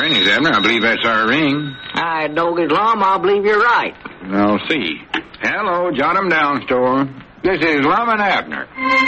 granny's, Abner. I believe that's our ring. Doggy's Lum, I believe you're right. I'll see. Hello, jot 'em down, store. This is Lum and Abner.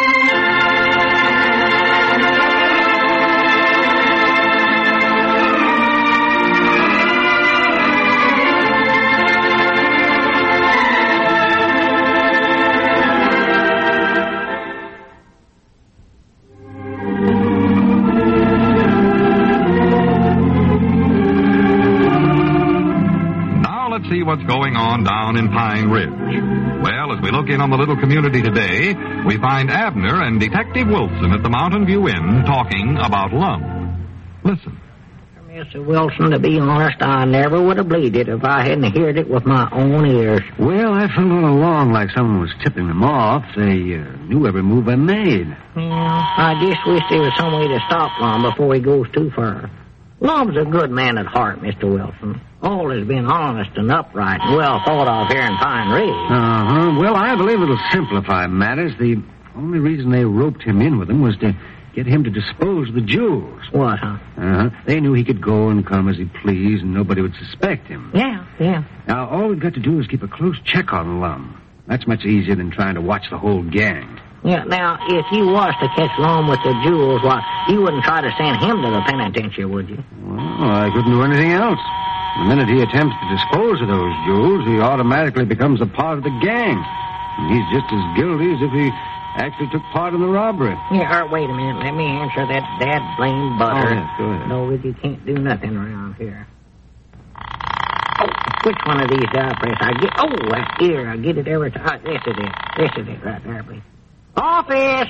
See what's going on down in Pine Ridge. Well, as we look in on the little community today, we find Abner and Detective Wilson at the Mountain View Inn talking about Lum. Listen. Mr. Wilson, to be honest, I never would have believed it if I hadn't heard it with my own ears. Well, I felt all along like someone was tipping them off. They knew every move I made. Yeah, I just wish there was some way to stop Lum before he goes too far. Lum's a good man at heart, Mr. Wilson. Always been honest and upright and well thought of here in Pine Ridge. Uh-huh. Well, I believe it'll simplify matters. The only reason they roped him in with them was to get him to dispose of the jewels. What, huh? Uh-huh. They knew he could go and come as he pleased and nobody would suspect him. Yeah. Now, all we've got to do is keep a close check on Lum. That's much easier than trying to watch the whole gang. Yeah, now, if you was to catch Lum with the jewels, why, you wouldn't try to send him to the penitentiary, would you? Well, I couldn't do anything else. The minute he attempts to dispose of those jewels, he automatically becomes a part of the gang. And he's just as guilty as if he actually took part in the robbery. Yeah, wait a minute. Let me answer that dad-blamed butter. Oh, yes, go ahead. No, you can't do nothing around here. Oh, which one of these do I press? That's here. I get it every time. This is it right there, please. Office!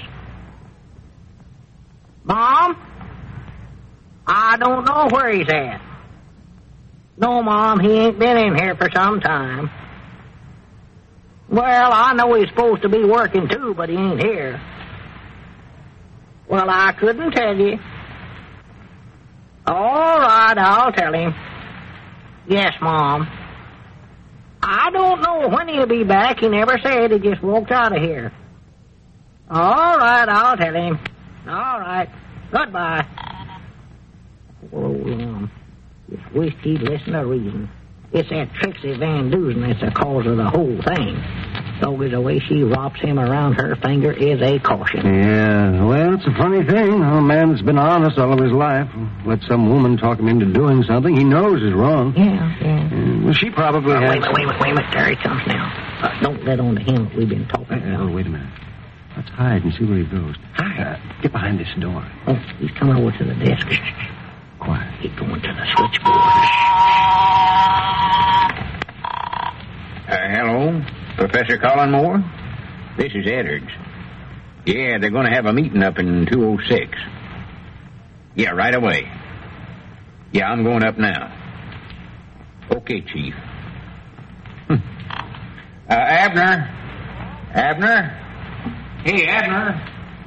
Mom? I don't know where he's at. No, Mom, he ain't been in here for some time. Well, I know he's supposed to be working, too, but he ain't here. Well, I couldn't tell you. All right, I'll tell him. Yes, Mom. I don't know when he'll be back. He never said. He just walked out of here. All right, I'll tell him. All right. Goodbye. Oh, Lum. Just wished he'd listen to reason. It's that Trixie Van Dusen that's the cause of the whole thing. So the way she wraps him around her finger is a caution. Yeah, well, it's a funny thing. A man that's been honest all of his life let some woman talk him into doing something he knows is wrong. Yeah. Well, she probably has... Wait a minute. There he comes now. Don't let on to him that we've been talking about. Oh, wait a minute. Let's hide and see where he goes. Hide? Get behind this door. Oh, he's coming over to the desk. Quiet. He's going to the switchboard. Hello, Professor Colin Moore? This is Edwards. Yeah, they're going to have a meeting up in 206. Yeah, right away. Yeah, I'm going up now. Okay, Chief. Abner? Hey, Abner.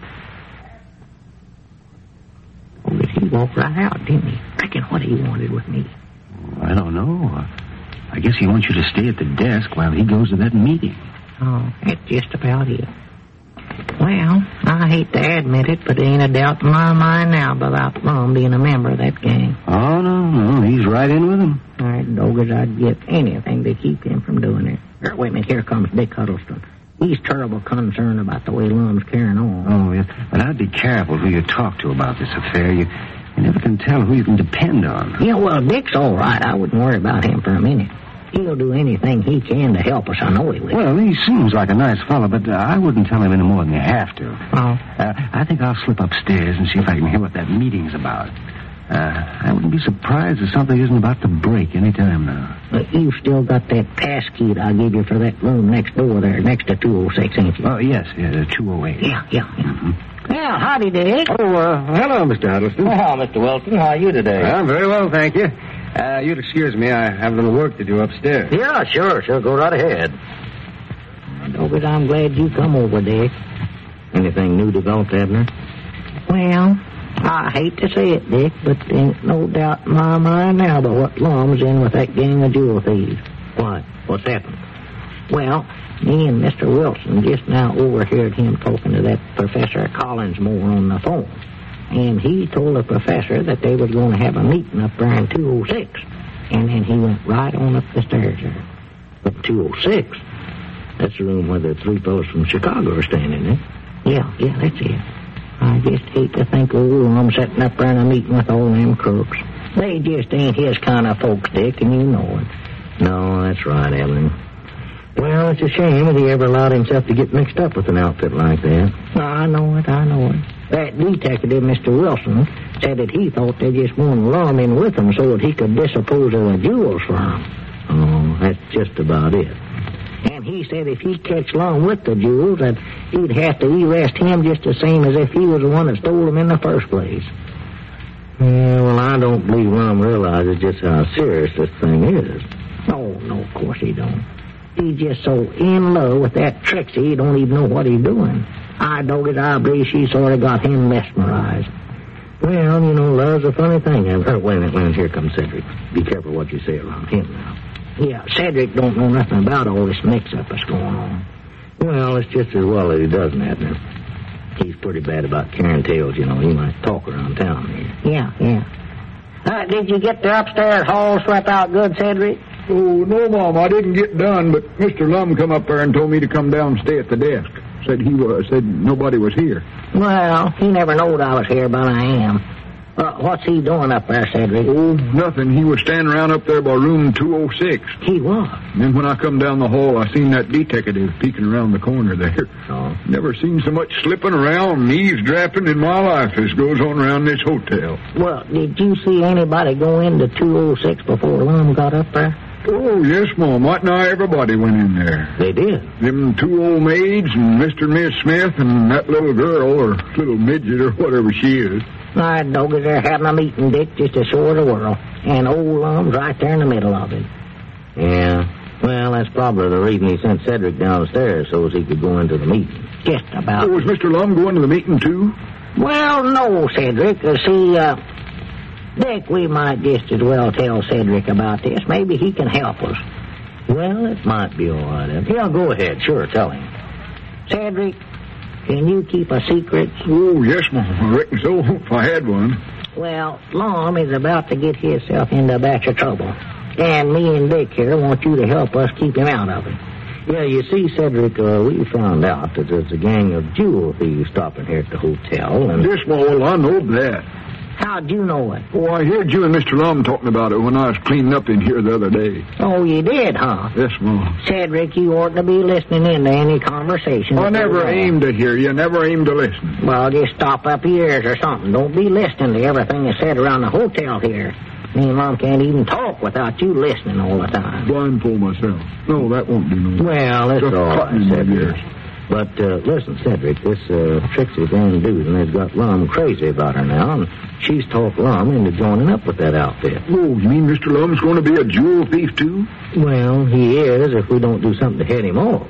Oh, he walked right out, didn't he? Reckon what he wanted with me. I don't know. I guess he wants you to stay at the desk while he goes to that meeting. Oh, that's just about it. Well, I hate to admit it, but there ain't a doubt in my mind now about Lum being a member of that gang. Oh, no, he's right in with him. All right, doggers, I'd give anything to keep him from doing it. Wait a minute, here comes Dick Huddleston. He's terrible concerned about the way Lum's carrying on. Oh, yes, but I'd be careful who you talk to about this affair. You never can tell who you can depend on. Yeah, well, Dick's all right. I wouldn't worry about him for a minute. He'll do anything he can to help us. I know he will. Well, he seems like a nice fellow, but I wouldn't tell him any more than you have to. Oh? I think I'll slip upstairs and see if I can hear what that meeting's about. I wouldn't be surprised if something isn't about to break any time now. You've still got that pass key that I gave you for that room next door there, next to 206, ain't you? Oh, yes, 208. Yeah. Mm-hmm. Well, howdy, Dick. Oh, hello, Mr. Huddleston. Well, Mr. Wilson, how are you today? I'm very well, thank you. You'd excuse me, I have a little work to do upstairs. Yeah, sure, go right ahead. Doggett, I'm glad you come over, Dick. Anything new developed, Abner? Well, I hate to say it, Dick, but there ain't no doubt in my mind now about what Lum's in with that gang of jewel thieves. What? What's happened? Well, me and Mr. Wilson just now overheard him talking to that Professor Collinsmore on the phone. and he told the professor that they was going to have a meeting up there in 206. And then he went right on up the stairs there. Up 206? That's the room where the three fellows from Chicago are standing, eh? Yeah, that's it. I just hate to think old Lum sitting up there in a meeting with all them crooks. They just ain't his kind of folks, Dick, and you know it. No, that's right, Evelyn. Well, it's a shame that he ever allowed himself to get mixed up with an outfit like that. I know it. That detective, Mr. Wilson, said that he thought they just wanted Lum in with him so that he could dispose of the jewels for him. Oh, that's just about it. And he said if he'd catch Lum with the jewels, that he'd have to arrest him just the same as if he was the one that stole them in the first place. Yeah, well, I don't believe Lum realizes just how serious this thing is. Oh, no, of course he don't. He's just so in love with that Trixie, he don't even know what he's doing. I believe she sort of got him mesmerized. Well, you know, love's a funny thing. Wait a minute, here comes Cedric. Be careful what you say around him now. Yeah, Cedric don't know nothing about all this mix-up that's going on. Well, it's just as well that he doesn't, Abner. He's pretty bad about carrying tales, you know. He might talk around town here. Yeah. Did you get the upstairs hall swept out good, Cedric? Oh, no, Mom, I didn't get done, but Mr. Lum come up there and told me to come down and stay at the desk. Said nobody was here. Well, he never knowed I was here, but I am. What's he doing up there, Cedric? Oh, nothing. He was standing around up there by room 206. He was? And then when I come down the hall, I seen that detective peeking around the corner there. Oh. Never seen so much slipping around and eavesdropping in my life as goes on around this hotel. Well, did you see anybody go into 206 before Lum got up there? Oh, yes, Mom. Right now, everybody went in there. They did? Them two old maids and Mr. and Miss Smith and that little girl, or little midget, or whatever she is. My doggies, they're having a meeting, Dick, just to show the world. And old Lum's right there in the middle of it. Yeah. Well, that's probably the reason he sent Cedric downstairs, so as he could go into the meeting. Just about. Oh, was Mr. Lum going to the meeting, too? Well, no, Cedric. Dick, we might just as well tell Cedric about this. Maybe he can help us. Well, it might be all right. Yeah, go ahead. Sure, tell him. Cedric, can you keep a secret? Oh, yes, Mom. I reckon so, if I had one. Well, Lum is about to get himself into a batch of trouble. And me and Dick here want you to help us keep him out of it. Yeah, you see, Cedric, we found out that there's a gang of jewel thieves stopping here at the hotel. And yes, well, I know that. How'd you know it? Oh, I heard you and Mr. Lum talking about it when I was cleaning up in here the other day. Oh, you did, huh? Yes, Mom. Cedric, you ought to be listening in to any conversation. I never aimed to hear you, never aimed to listen. Well, just stop up your ears or something. Don't be listening to everything that's said around the hotel here. Me and Mom can't even talk without you listening all the time. Blindfold myself. No, that won't do no. Well, it's all right, Cedric. But, listen, Cedric, this Trixie Van Dusen has got Lum crazy about her now, and she's talked Lum into joining up with that outfit. Oh, you mean Mr. Lum's going to be a jewel thief, too? Well, he is if we don't do something to head him off.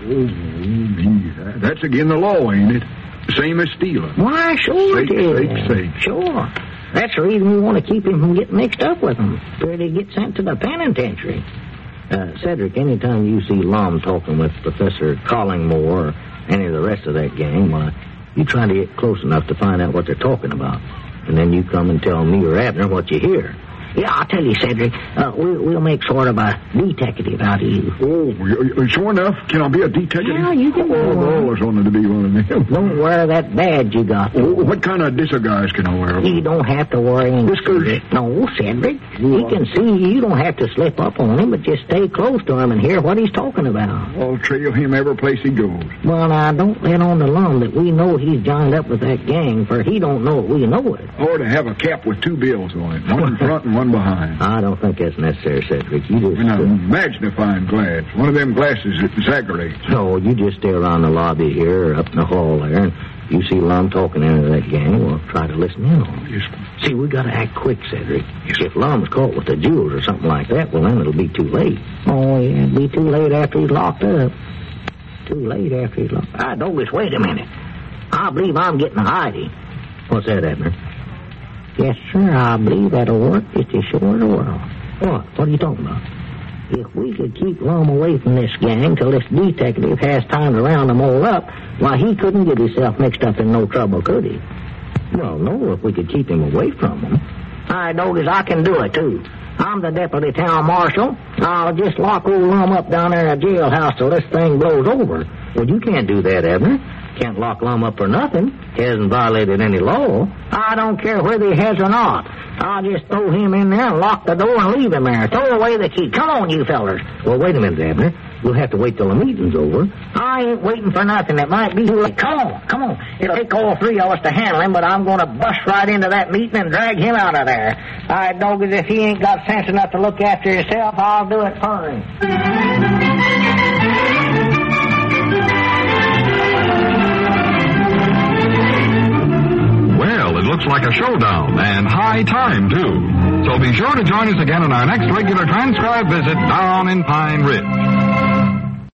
Oh, that's again the law, ain't it? Same as stealing. Why, sure it is. Sake. Sure. That's the reason we want to keep him from getting mixed up with them, where they get sent to the penitentiary. Cedric, anytime you see Lum talking with Professor Collingmore or any of the rest of that gang, why, you try to get close enough to find out what they're talking about. And then you come and tell me or Abner what you hear. Yeah, I'll tell you, Cedric. We'll make sort of a detective out of you. Oh, sure enough. Can I be a detective? Yeah, you can. I've always wanted to be one of them. Don't wear that badge you got. Oh, what kind of disguise can I wear? You don't have to wear any. Whiskers? No, Cedric. He can see you. You don't have to slip up on him, but just stay close to him and hear what he's talking about. I'll trail him every place he goes. Well, now, don't let on the Lum that we know he's joined up with that gang, for he don't know it. We know it. I ought to have a cap with two bills on it, one in front and one behind. I don't think that's necessary, Cedric. You just... Now, magnifying glass. One of them glasses that exaggerates. No, you just stay around the lobby here or up in the hall there, and you see Lum talking into that gang, well, try to listen in on him. Yes. See, we got to act quick, Cedric. If Lum's caught with the jewels or something like that, well, then it'll be too late. Oh, yeah, it'll be too late after he's locked up. Too late after he's locked up. Douglas, wait a minute. I believe I'm getting a hidey. What's that, Abner? Yes, sir, I believe that'll work just as sure as the world. What are you talking about? If we could keep Lum away from this gang till this detective has time to round them all up, why, he couldn't get himself mixed up in no trouble, could he? Well, no, if we could keep him away from them. I notice I can do it, too. I'm the deputy town marshal. I'll just lock old Lum up down there in a jailhouse till this thing blows over. Well, you can't do that, Abner. Can't lock Lum up for nothing. He hasn't violated any law. I don't care whether he has or not. I'll just throw him in there and lock the door and leave him there. Throw away the key. Come on, you fellers. Well, wait a minute, Abner. We'll have to wait till the meeting's over. I ain't waiting for nothing. It might be too late. Come on. It'll take all three of us to handle him, but I'm going to bust right into that meeting and drag him out of there. I dog it, if he ain't got sense enough to look after himself, I'll do it for him. Well, it looks like a showdown, and high time, too. So be sure to join us again on our next regular transcribed visit down in Pine Ridge.